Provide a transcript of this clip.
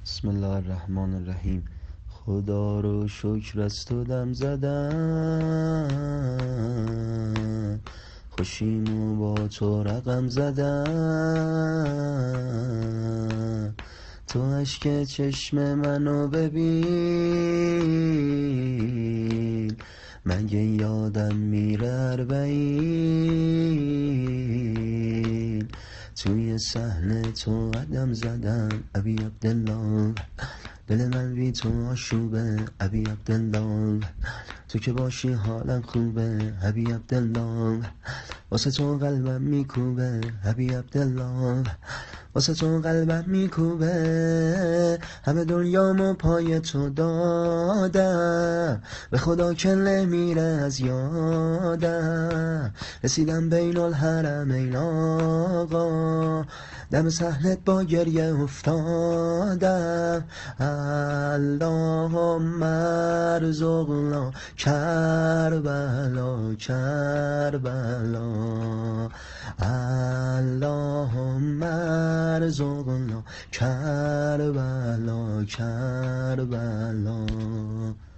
بسم الله الرحمن الرحیم. خدا رو شکر از تو دم زدم، خوشیمو با تو رقم زدم. تو اشک چشم منو ببین، مگه یادم میره 40 توی صحنه تو قدم زدم. ابی عبدالله دل من بی تو آشوبه. ابی عبدالله تو که باشی حالم خوبه. ابی عبدالله واسه تو قلبم میکوبه. ابی عبدالله واسه تو قلبم میکوبه. همه دنیامو پای تو دادم، به خدا کله میره از یادم. رسیدم بین الحرمین آقا، دم صحنت با گریه افتادم. اللهم ارزقنا کربلا کربلا، اللهم ارزقنا کربلا کربلا.